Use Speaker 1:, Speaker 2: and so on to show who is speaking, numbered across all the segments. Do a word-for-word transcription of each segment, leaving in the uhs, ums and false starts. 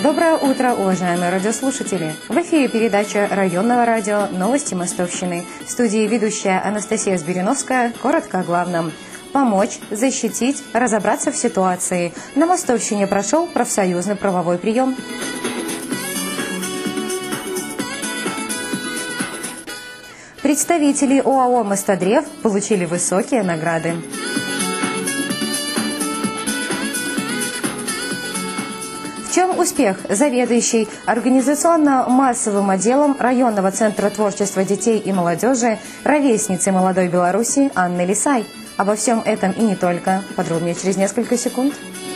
Speaker 1: Доброе утро, уважаемые радиослушатели! В эфире передача районного радио «Новости Мостовщины». В студии ведущая Анастасия Збириновская. Коротко о главном. Помочь, защитить, разобраться в ситуации. На Мостовщине прошел профсоюзный правовой прием. Представители ОАО «Мостодрев» получили высокие награды. В чем успех заведующей организационно-массовым отделом районного центра творчества детей и молодежи, ровесницы молодой Беларуси Анны Лисай? Обо всем этом и не только. Подробнее через несколько секунд.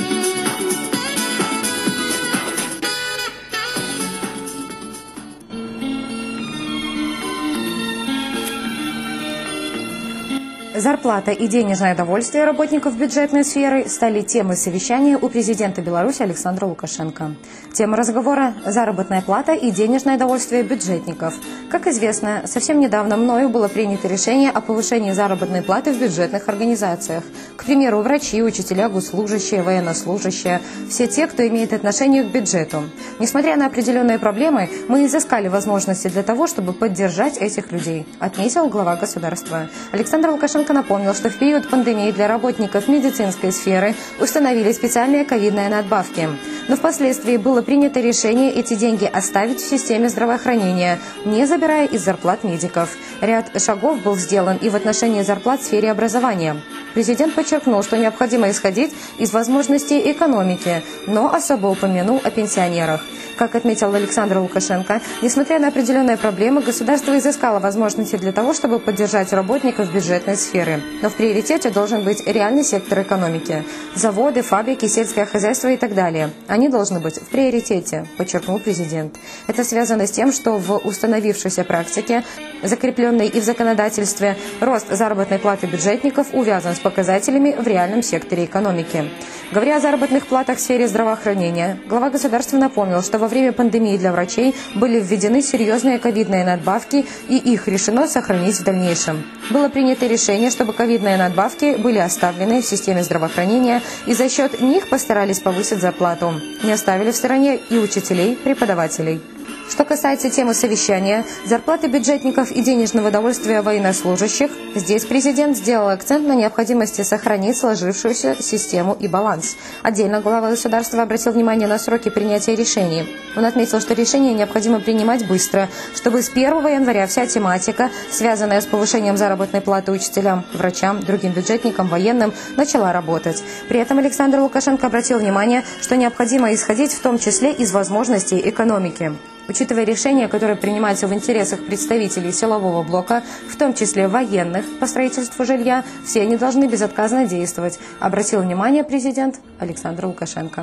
Speaker 1: Зарплата и денежное довольствие работников бюджетной сферы стали темой совещания у президента Беларуси Александра Лукашенко. Тема разговора – заработная плата и денежное довольствие бюджетников. Как известно, совсем недавно мною было принято решение о повышении заработной платы в бюджетных организациях. К примеру, врачи, учителя, госслужащие, военнослужащие – все те, кто имеет отношение к бюджету. Несмотря на определенные проблемы, мы изыскали возможности для того, чтобы поддержать этих людей, отметил глава государства. Александр Лукашенко напомнил, что в период пандемии для работников медицинской сферы установили специальные ковидные надбавки. Но впоследствии было принято решение эти деньги оставить в системе здравоохранения, не забирая из зарплат медиков. Ряд шагов был сделан и в отношении зарплат в сфере образования. Президент подчеркнул, что необходимо исходить из возможностей экономики, но особо упомянул о пенсионерах. Как отметил Александр Лукашенко, несмотря на определенные проблемы, государство изыскало возможности для того, чтобы поддержать работников бюджетной сферы. Но в приоритете должен быть реальный сектор экономики. Заводы, фабрики, сельское хозяйство и так далее. Они должны быть в приоритете, подчеркнул президент. Это связано с тем, что в установившейся практике, закрепленной и в законодательстве, рост заработной платы бюджетников увязан с показателями в реальном секторе экономики. Говоря о заработных платах в сфере здравоохранения, глава государства напомнил, что во время пандемии для врачей были введены серьезные ковидные надбавки, и их решено сохранить в дальнейшем. Было принято решение, чтобы ковидные надбавки были оставлены в системе здравоохранения, и за счет них постарались повысить зарплату. Не оставили в стороне и учителей, преподавателей. Что касается темы совещания, зарплаты бюджетников и денежного довольствия военнослужащих, здесь президент сделал акцент на необходимости сохранить сложившуюся систему и баланс. Отдельно глава государства обратил внимание на сроки принятия решений. Он отметил, что решение необходимо принимать быстро, чтобы с первого января вся тематика, связанная с повышением заработной платы учителям, врачам, другим бюджетникам, военным, начала работать. При этом Александр Лукашенко обратил внимание, что необходимо исходить в том числе из возможностей экономики. Учитывая решения, которые принимаются в интересах представителей силового блока, в том числе военных, по строительству жилья, все они должны безотказно действовать, обратил внимание президент Александр Лукашенко.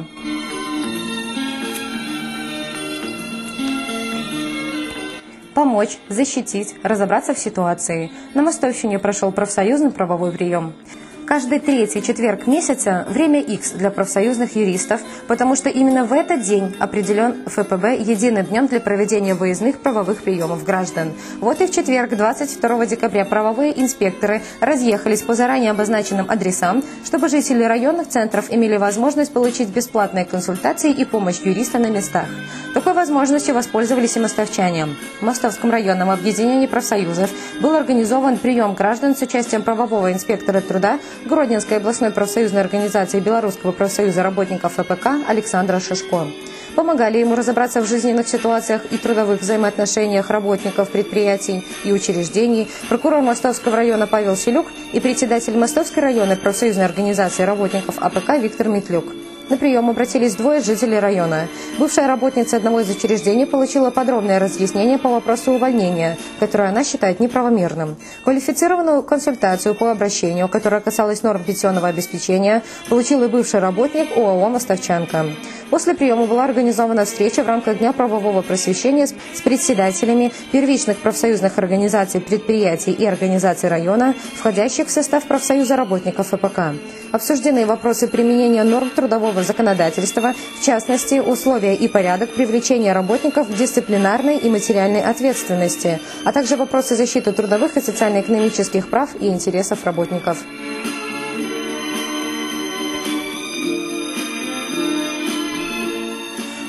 Speaker 1: Помочь, защитить, разобраться в ситуации. На Мостовщине прошел профсоюзный правовой прием. Каждый третий четверг месяца – время Х для профсоюзных юристов, потому что именно в этот день определен эф пэ бэ единым днем для проведения выездных правовых приемов граждан. Вот и в четверг, двадцать второго декабря, правовые инспекторы разъехались по заранее обозначенным адресам, чтобы жители районных центров имели возможность получить бесплатные консультации и помощь юриста на местах. Такой возможностью воспользовались и мостовчане. В Мостовском районном объединении профсоюзов был организован прием граждан с участием правового инспектора труда Гродненской областной профсоюзной организации Белорусского профсоюза работников эпэ ка Александра Шишко. Помогали ему разобраться в жизненных ситуациях и трудовых взаимоотношениях работников предприятий и учреждений прокурор Мостовского района Павел Селюк и председатель Мостовской районной профсоюзной организации работников а пэ ка Виктор Метлюк. На прием обратились двое жителей района. Бывшая работница одного из учреждений получила подробное разъяснение по вопросу увольнения, которое она считает неправомерным. Квалифицированную консультацию по обращению, которая касалась норм пенсионного обеспечения, получил и бывший работник ОАО «Мостовчанка». После приема была организована встреча в рамках Дня правового просвещения с председателями первичных профсоюзных организаций, предприятий и организаций района, входящих в состав профсоюза работников эпэ ка. Обсуждены вопросы применения норм трудового законодательства, в частности, условия и порядок привлечения работников к дисциплинарной и материальной ответственности, а также вопросы защиты трудовых и социально-экономических прав и интересов работников.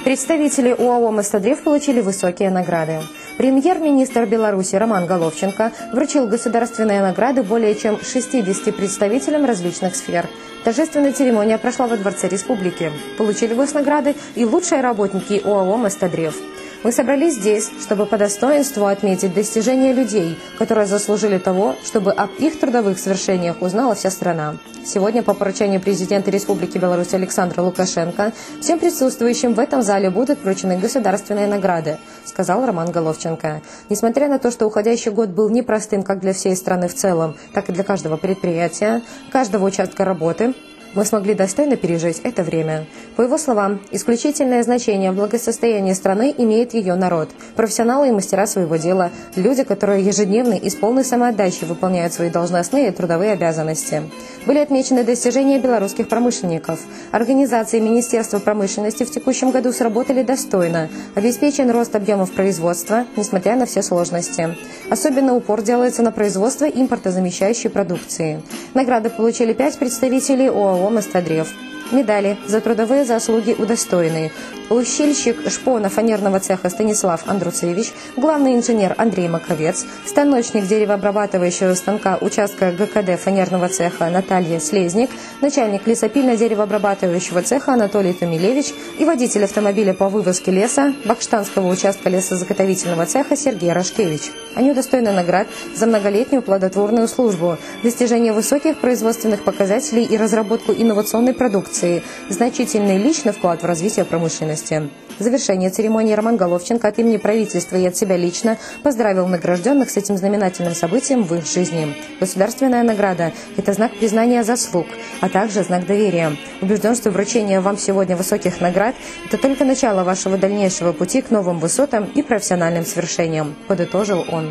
Speaker 1: Представители ОАО «Мостодрев» получили высокие награды. Премьер-министр Беларуси Роман Головченко вручил государственные награды более чем шестидесяти представителям различных сфер. Торжественная церемония прошла во Дворце Республики. Получили госнаграды и лучшие работники ОАО «Мостодрев». Мы собрались здесь, чтобы по достоинству отметить достижения людей, которые заслужили того, чтобы об их трудовых свершениях узнала вся страна. Сегодня по поручению президента Республики Беларусь Александра Лукашенко всем присутствующим в этом зале будут вручены государственные награды, сказал Роман Головченко. Несмотря на то, что уходящий год был непростым как для всей страны в целом, так и для каждого предприятия, каждого участка работы, мы смогли достойно пережить это время. По его словам, исключительное значение в благосостоянии страны имеет ее народ, профессионалы и мастера своего дела, люди, которые ежедневно и с полной самоотдачей выполняют свои должностные и трудовые обязанности. Были отмечены достижения белорусских промышленников. Организации Министерства промышленности в текущем году сработали достойно. Обеспечен рост объемов производства, несмотря на все сложности. Особенно упор делается на производство импортозамещающей продукции. Награды получили пять представителей ОАО «Мостодрев». Медали за трудовые заслуги удостоены: ущельщик шпона-фанерного цеха Станислав Андруцевич, главный инженер Андрей Маковец, станочник деревообрабатывающего станка участка ГКД фанерного цеха Наталья Слезник, начальник лесопильно-деревообрабатывающего цеха Анатолий Тумилевич и водитель автомобиля по вывозке леса Бакштанского участка лесозаготовительного цеха Сергей Рашкевич. Они удостоены наград за многолетнюю плодотворную службу, достижение высоких производственных показателей и разработку инновационной продукции, значительный личный вклад в развитие промышленности. В завершение церемонии Роман Головченко от имени правительства и от себя лично поздравил награжденных с этим знаменательным событием в их жизни. Государственная награда – это знак признания заслуг, а также знак доверия. Убежден, что вручение вам сегодня высоких наград – это только начало вашего дальнейшего пути к новым высотам и профессиональным свершениям, подытожил он.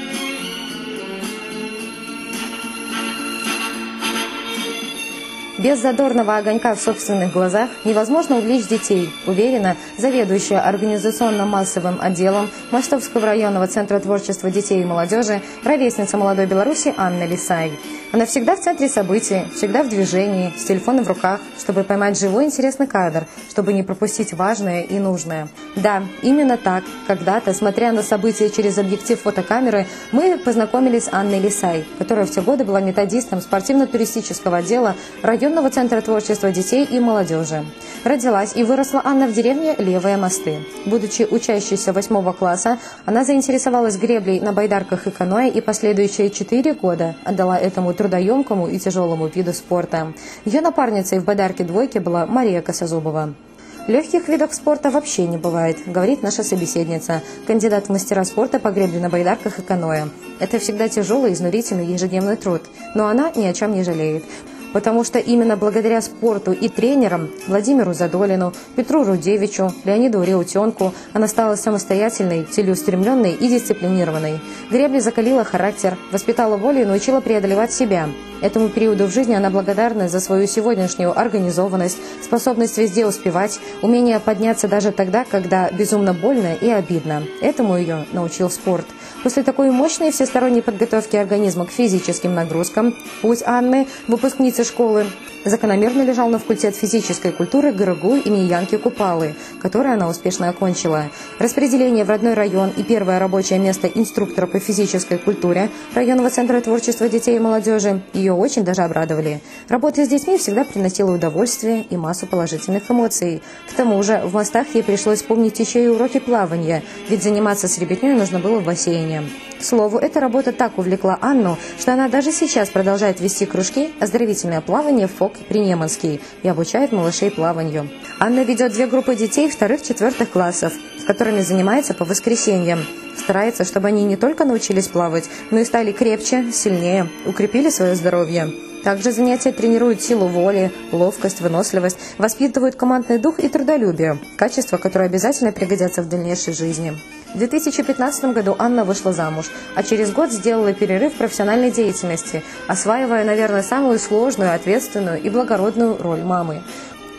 Speaker 1: Без задорного огонька в собственных глазах невозможно увлечь детей, уверена заведующая организационно-массовым отделом Мостовского районного центра творчества детей и молодежи, ровесница молодой Беларуси Анна Лисай. Она всегда в центре событий, всегда в движении, с телефоном в руках, чтобы поймать живой интересный кадр, чтобы не пропустить важное и нужное. Да, именно так, когда-то, смотря на события через объектив фотокамеры, мы познакомились с Анной Лисай, которая в те годы была методистом спортивно-туристического отдела районного центра творчества детей и молодежи. Родилась и выросла Анна в деревне Левые Мосты. Будучи учащейся восьмого класса, она заинтересовалась греблей на байдарках и каноэ и последующие четыре года отдала этому трудоемкому и тяжелому виду спорта. Ее напарницей в байдарке-двойке была Мария Косозубова. Легких видов спорта вообще не бывает, говорит наша собеседница, кандидат в мастера спорта по гребле на байдарках и каноэ. Это всегда тяжелый, изнурительный ежедневный труд, но она ни о чем не жалеет. Потому что именно благодаря спорту и тренерам Владимиру Задолину, Петру Рудевичу, Леониду Реутенку она стала самостоятельной, целеустремленной и дисциплинированной. Гребля закалила характер, воспитала волю и научила преодолевать себя. Этому периоду в жизни она благодарна за свою сегодняшнюю организованность, способность везде успевать, умение подняться даже тогда, когда безумно больно и обидно. Этому ее научил спорт. После такой мощной всесторонней подготовки организма к физическим нагрузкам путь Анны, выпускницы школы, закономерно лежал на факультет физической культуры ГРГУ имени Янки Купалы, который она успешно окончила. Распределение в родной район и первое рабочее место инструктора по физической культуре районного центра творчества детей и молодежи ее очень даже обрадовали. Работа с детьми всегда приносила удовольствие и массу положительных эмоций. К тому же в Мостах ей пришлось помнить еще и уроки плавания, ведь заниматься с ребятней нужно было в бассейне. К слову, эта работа так увлекла Анну, что она даже сейчас продолжает вести кружки «Оздоровительное плавание ФОК Принеманский» и обучает малышей плаванию. Анна ведет две группы детей вторых-четвертых классов, с которыми занимается по воскресеньям. Старается, чтобы они не только научились плавать, но и стали крепче, сильнее, укрепили свое здоровье. Также занятия тренируют силу воли, ловкость, выносливость, воспитывают командный дух и трудолюбие, качества, которые обязательно пригодятся в дальнейшей жизни. В две тысячи пятнадцатом году Анна вышла замуж, а через год сделала перерыв в профессиональной деятельности, осваивая, наверное, самую сложную, ответственную и благородную роль мамы.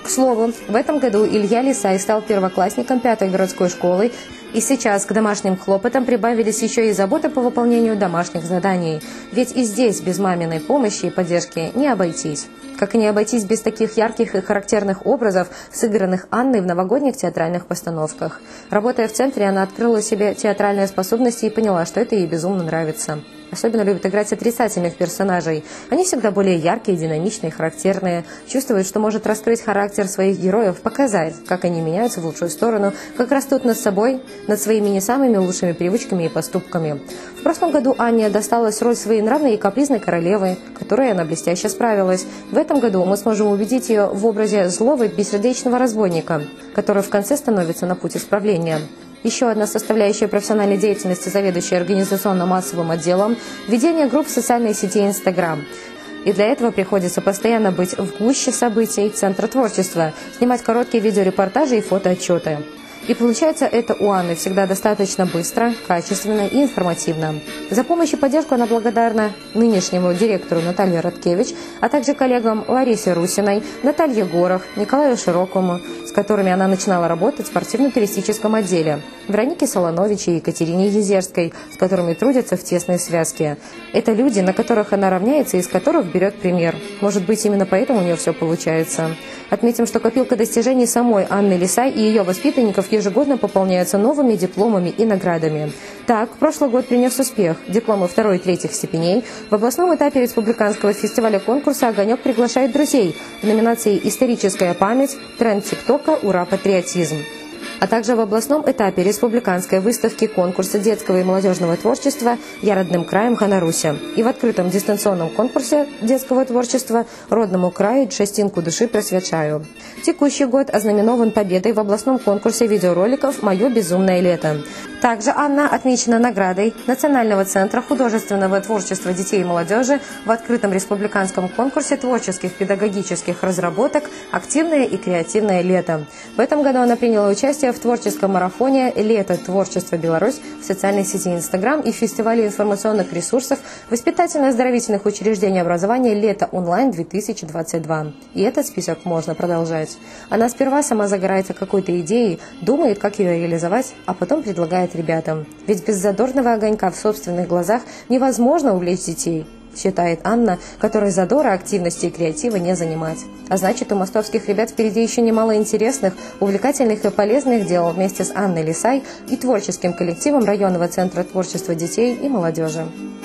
Speaker 1: К слову, в этом году Илья Лисай стал первоклассником пятой городской школы, и сейчас к домашним хлопотам прибавились еще и заботы по выполнению домашних заданий. Ведь и здесь без маминой помощи и поддержки не обойтись. Как и не обойтись без таких ярких и характерных образов, сыгранных Анной в новогодних театральных постановках. Работая в центре, она открыла себе театральные способности и поняла, что это ей безумно нравится. Особенно любит играть отрицательных персонажей. Они всегда более яркие, динамичные, характерные. Чувствует, что может раскрыть характер своих героев, показать, как они меняются в лучшую сторону, как растут над собой, над своими не самыми лучшими привычками и поступками. В прошлом году Анне досталась роль своенравной и капризной королевы, которой она блестяще справилась. В этом году мы сможем увидеть ее в образе злого и бессердечного разбойника, который в конце становится на путь исправления. Еще одна составляющая профессиональной деятельности, заведующей организационно-массовым отделом – ведение групп в социальной сети Instagram. И для этого приходится постоянно быть в гуще событий Центра творчества, снимать короткие видеорепортажи и фотоотчеты. И получается это у Анны всегда достаточно быстро, качественно и информативно. За помощь и поддержку она благодарна нынешнему директору Наталье Радкевич, а также коллегам Ларисе Русиной, Наталье Горох, Николаю Широкому, с которыми она начинала работать в спортивно-туристическом отделе, Веронике Солонович и Екатерине Езерской, с которыми трудятся в тесной связке. Это люди, на которых она равняется и из которых берет пример. Может быть, именно поэтому у нее все получается. Отметим, что копилка достижений самой Анны Лисай и ее воспитанников ежегодно пополняются новыми дипломами и наградами. Так, прошлый год принес успех. Дипломы второй и третьих степеней. В областном этапе республиканского фестиваля конкурса «Огонек» приглашает друзей в номинации «Историческая память», «Тренд ТикТока», «Ура, патриотизм». А также в областном этапе республиканской выставки конкурса детского и молодежного творчества «Я родным краем Ханаруся» и в открытом дистанционном конкурсе детского творчества «Родному краю шестинку души просвечаю». Текущий год ознаменован победой в областном конкурсе видеороликов «Мое безумное лето». Также Анна отмечена наградой Национального центра художественного творчества детей и молодежи в открытом республиканском конкурсе творческих педагогических разработок «Активное и креативное лето». В этом году она приняла участие в творческом марафоне «Лето творчества Беларусь» в социальной сети Instagram и в фестивале информационных ресурсов воспитательно-оздоровительных учреждений образования «Лето онлайн-две тысячи двадцать два». И этот список можно продолжать. Она сперва сама загорается какой-то идеей, думает, как ее реализовать, а потом предлагает ребятам. Ведь без задорного огонька в собственных глазах невозможно увлечь детей, считает Анна, которой задора, активности и креатива не занимать. А значит, у мостовских ребят впереди еще немало интересных, увлекательных и полезных дел вместе с Анной Лисай и творческим коллективом районного центра творчества детей и молодежи.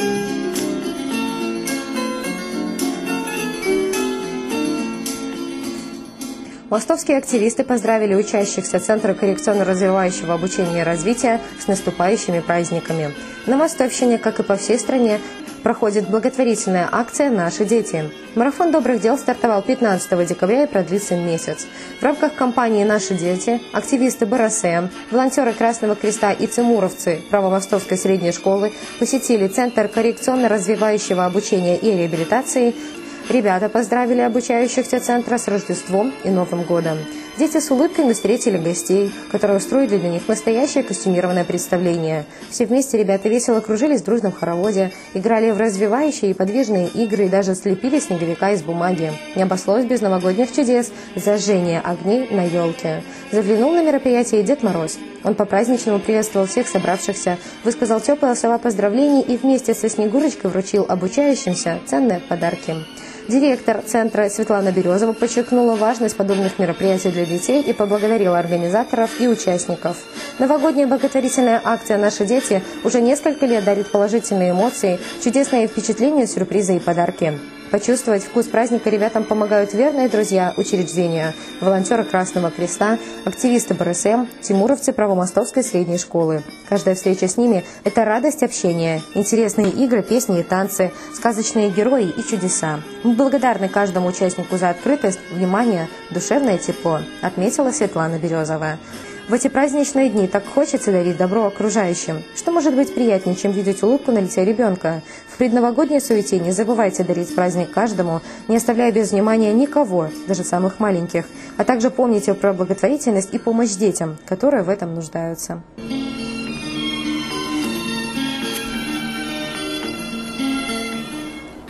Speaker 1: Мостовские активисты поздравили учащихся Центра коррекционно-развивающего обучения и развития с наступающими праздниками. На Мостовщине, как и по всей стране, проходит благотворительная акция «Наши дети». Марафон добрых дел стартовал пятнадцатого декабря и продлится месяц. В рамках кампании «Наши дети» активисты БРСМ, волонтеры Красного Креста и цимуровцы Правомостовской средней школы посетили Центр коррекционно-развивающего обучения и реабилитации. Ребята поздравили обучающихся центра с Рождеством и Новым годом. Дети с улыбками встретили гостей, которые устроили для них настоящее костюмированное представление. Все вместе ребята весело кружились в дружном хороводе, играли в развивающие и подвижные игры и даже слепили снеговика из бумаги. Не обошлось без новогодних чудес – зажжения огней на елке. Заглянул на мероприятие Дед Мороз. Он по-праздничному приветствовал всех собравшихся, высказал теплые слова поздравлений и вместе со Снегурочкой вручил обучающимся ценные подарки. Директор центра Светлана Березова подчеркнула важность подобных мероприятий для детей и поблагодарила организаторов и участников. Новогодняя благотворительная акция «Наши дети» уже несколько лет дарит положительные эмоции, чудесные впечатления, сюрпризы и подарки. Почувствовать вкус праздника ребятам помогают верные друзья учреждения, волонтеры Красного Креста, активисты БРСМ, тимуровцы Правомостовской средней школы. Каждая встреча с ними – это радость общения, интересные игры, песни и танцы, сказочные герои и чудеса. Мы благодарны каждому участнику за открытость, внимание, душевное тепло, отметила Светлана Березова. В эти праздничные дни так хочется дарить добро окружающим. Что может быть приятнее, чем видеть улыбку на лице ребенка? В предновогодней суете не забывайте дарить праздник каждому, не оставляя без внимания никого, даже самых маленьких. А также помните про благотворительность и помощь детям, которые в этом нуждаются.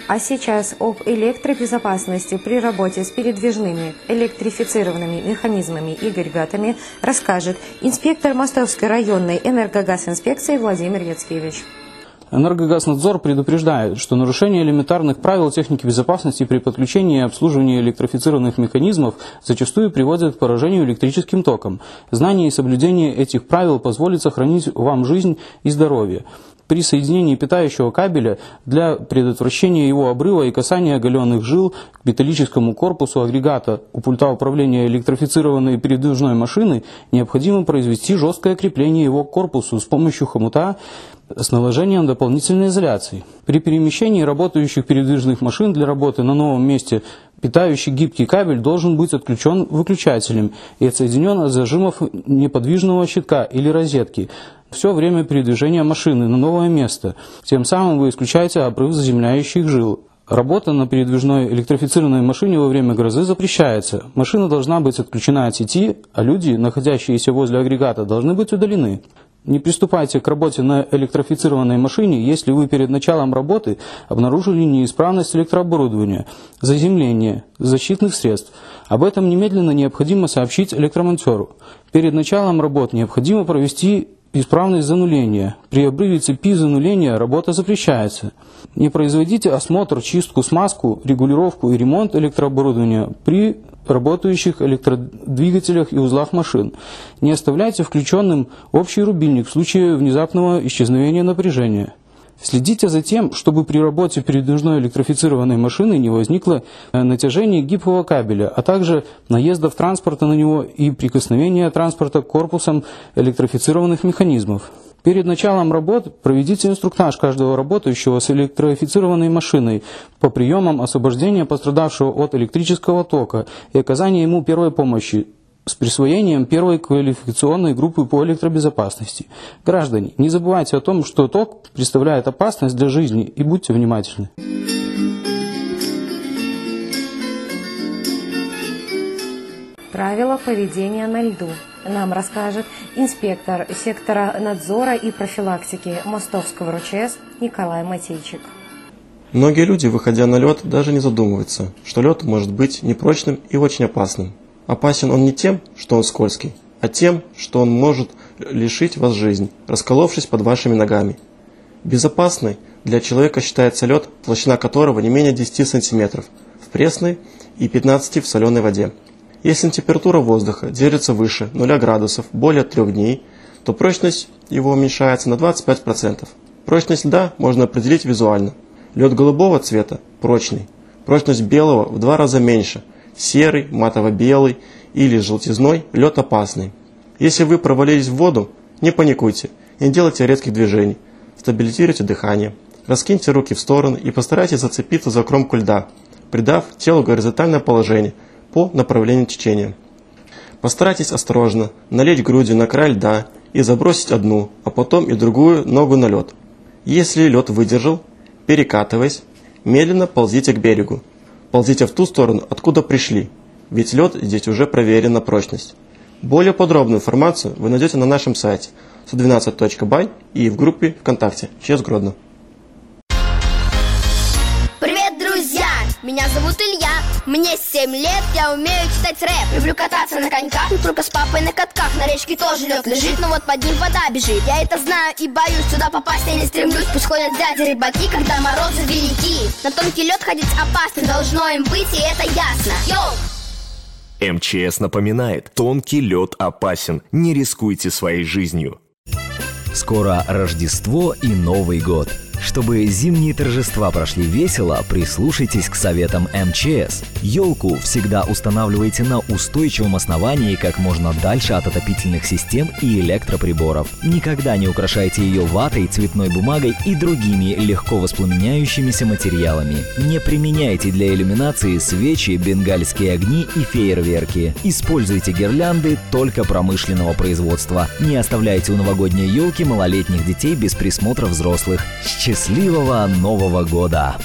Speaker 1: А сейчас об электробезопасности при работе с передвижными электрифицированными механизмами и агрегатами расскажет инспектор Мостовской районной энергогазинспекции Владимир Яцкевич.
Speaker 2: Энергогазнадзор предупреждает, что нарушение элементарных правил техники безопасности при подключении и обслуживании электрифицированных механизмов зачастую приводит к поражению электрическим током. Знание и соблюдение этих правил позволит сохранить вам жизнь и здоровье. При соединении питающего кабеля для предотвращения его обрыва и касания оголенных жил к металлическому корпусу агрегата у пульта управления электрифицированной передвижной машины необходимо произвести жесткое крепление его к корпусу с помощью хомута с наложением дополнительной изоляции. При перемещении работающих передвижных машин для работы на новом месте питающий гибкий кабель должен быть отключен выключателем и отсоединен от зажимов неподвижного щитка или розетки все время передвижения машины на новое место. Тем самым вы исключаете обрыв заземляющих жил. Работа на передвижной электрифицированной машине во время грозы запрещается. Машина должна быть отключена от сети, а люди, находящиеся возле агрегата, должны быть удалены. Не приступайте к работе на электрифицированной машине, если вы перед началом работы обнаружили неисправность электрооборудования, заземление, защитных средств. Об этом немедленно необходимо сообщить электромонтеру. Перед началом работ необходимо провести исправность зануления. При обрыве цепи зануления работа запрещается. Не производите осмотр, чистку, смазку, регулировку и ремонт электрооборудования при работающих электродвигателях и узлах машин. Не оставляйте включенным общий рубильник в случае внезапного исчезновения напряжения. Следите за тем, чтобы при работе передвижной электрифицированной машины не возникло натяжение гибкого кабеля, а также наездов транспорта на него и прикосновения транспорта к корпусам электрифицированных механизмов. Перед началом работ проведите инструктаж каждого работающего с электрифицированной машиной по приемам освобождения пострадавшего от электрического тока и оказания ему первой помощи с присвоением первой квалификационной группы по электробезопасности. Граждане, не забывайте о том, что ток представляет опасность для жизни, и будьте внимательны.
Speaker 1: Правила поведения на льду нам расскажет инспектор сектора надзора и профилактики Мостовского РУЧС Николай Матейчик.
Speaker 3: Многие люди, выходя на лед, даже не задумываются, что лед может быть непрочным и очень опасным. Опасен он не тем, что он скользкий, а тем, что он может лишить вас жизни, расколовшись под вашими ногами. Безопасной для человека считается лед, толщина которого не менее десяти сантиметров в пресной и пятнадцати в соленой воде. Если температура воздуха держится выше нуля градусов более трех дней, то прочность его уменьшается на двадцать пять процентов. Прочность льда можно определить визуально. Лед голубого цвета – прочный, прочность белого в два раза меньше, серый, матово-белый или желтизной – лед опасный. Если вы провалились в воду, не паникуйте, не делайте резких движений, стабилизируйте дыхание, раскиньте руки в стороны и постарайтесь зацепиться за кромку льда, придав телу горизонтальное положение по направлению течения. Постарайтесь осторожно налечь грудью на край льда и забросить одну, а потом и другую ногу на лед. Если лед выдержал, перекатываясь, медленно ползите к берегу. Ползите в ту сторону, откуда пришли, ведь лед здесь уже проверен на прочность. Более подробную информацию вы найдете на нашем сайте сто двенадцать точка бай и в группе ВКонтакте ЧС Гродно.
Speaker 4: Привет, друзья! Меня зовут Илья, мне семь лет, я умею читать рэп. Люблю кататься на коньках, не только с папой на катках. На речке тоже лед лежит, но вот под ним вода бежит. Я это знаю и боюсь, сюда попасть я не стремлюсь. Пусть ходят дяди рыбаки, когда морозы велики. На тонкий лед ходить опасно, должно им быть, и это ясно. Йоу!
Speaker 5: МЧС напоминает, тонкий лед опасен, не рискуйте своей жизнью.
Speaker 6: Скоро Рождество и Новый год. Чтобы зимние торжества прошли весело, прислушайтесь к советам МЧС. Елку всегда устанавливайте на устойчивом основании как можно дальше от отопительных систем и электроприборов. Никогда не украшайте ее ватой, цветной бумагой и другими легко воспламеняющимися материалами. Не применяйте для иллюминации свечи, бенгальские огни и фейерверки. Используйте гирлянды только промышленного производства. Не оставляйте у новогодней елки малолетних детей без присмотра взрослых. Счастливого Нового года!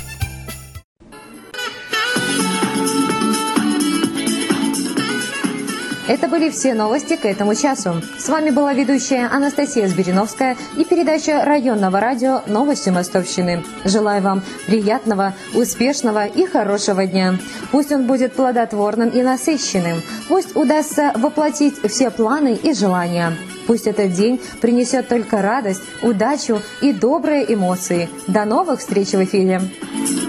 Speaker 1: Это были все новости к этому часу. С вами была ведущая Анастасия Збириновская и передача районного радио «Новости Мостовщины». Желаю вам приятного, успешного и хорошего дня. Пусть он будет плодотворным и насыщенным. Пусть удастся воплотить все планы и желания. Пусть этот день принесет только радость, удачу и добрые эмоции. До новых встреч в эфире!